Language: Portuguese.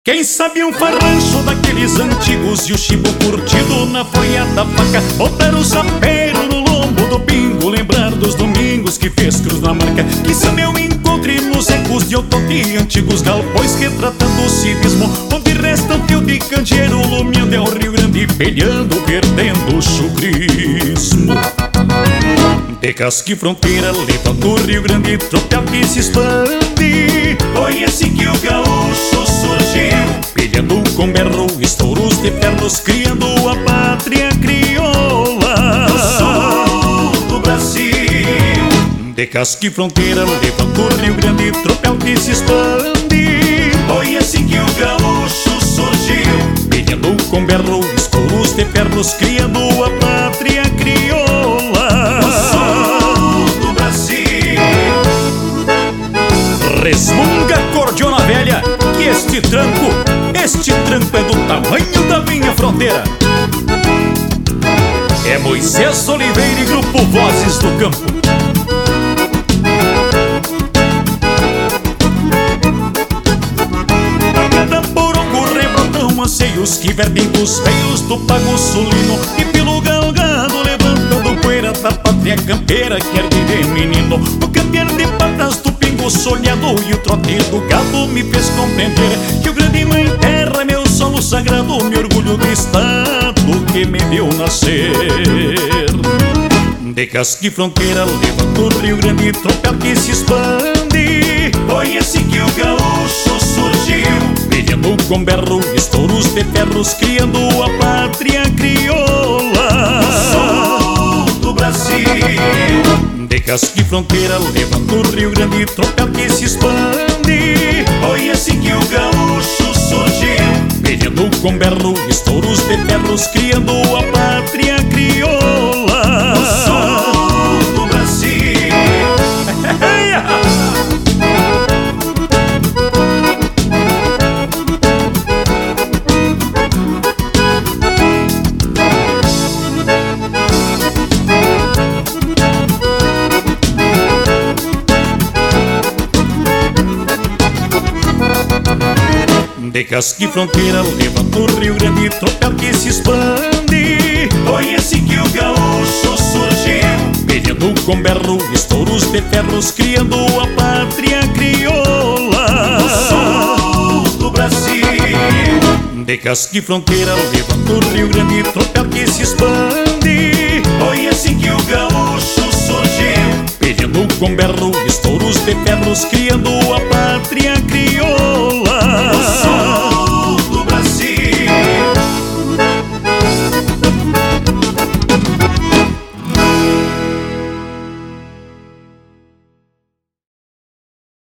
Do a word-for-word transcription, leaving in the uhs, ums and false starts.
Quem sabe um farrancho daqueles antigos e o chibo curtido na folha da faca, botar o sapeiro no lombo do pingo, lembrar dos domingos que fez cruz na marca. Quem sabe eu encontre nos ecos de Ototi antigos galpões retratando o civismo, onde resta o fio de candeeiro lumiando é o Rio Grande pelhando, perdendo o chucrismo. De casca e fronteira levando o Rio Grande, tropel que se expande. Foi assim que o gaúcho surgiu, pilhando com berro, estouros de pernos, criando a pátria crioula no sul do Brasil. De casca e fronteira levando o Rio Grande, tropel que se expande. Foi assim que o gaúcho surgiu, pilhando com berro, estouros de pernos, criando a pátria crioula no sul do Brasil. Resmunga cordiona velha, que este tranco, este tranco é do tamanho da minha fronteira. É Moisés Oliveira e Grupo Vozes do Campo. A cada porongo rebrotam anseios que vertem dos veios do pago sulino, e pelo galgado levantando poeira da pátria campeira quer viver menino. O campeão de patas do pingo solhado e o trote do gado me fez compreender que o grande mãe terra é meu solo sagrado, me orgulho do estado que me viu nascer. De casca e fronteira levando o Rio Grande, tropel que se expande. Foi assim que o gaúcho surgiu, pilhando com berro, estouros de ferros, criando a pátria crioula no sul do Brasil. De casca e fronteira levando o Rio Grande, tropel que se expande. Foi assim que o gaúcho surgiu, pilhando com berro, estouros de ferros, criando a pátria crioula no sul do Brasil. De casca e fronteira levando o Rio Grande, tropel que se expande. Foi assim que o gaúcho surgiu, pilhando com berro, estouros de ferros, criando a pátria crioula no sul do Brasil. De casca e fronteira levando o Rio Grande, tropel que se expande. Foi assim que o gaúcho surgiu, pilhando com berro, estouros de ferros, criando a pátria crioula no sul